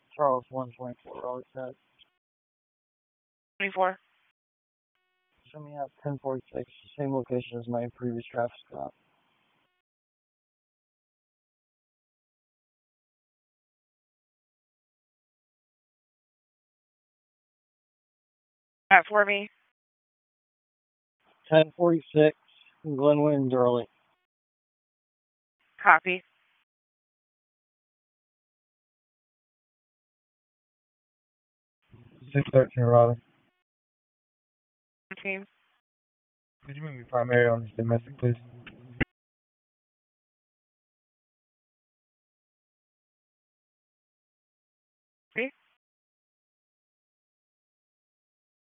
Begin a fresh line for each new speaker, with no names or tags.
Charles 124, Raleigh, Tech.
24.
Show me at 1046, same location as my previous traffic stop.
At 4B.
1046, Glenwood and Durley.
Copy.
613, Raleigh.
Team.
Could you make me primary on this domestic, please?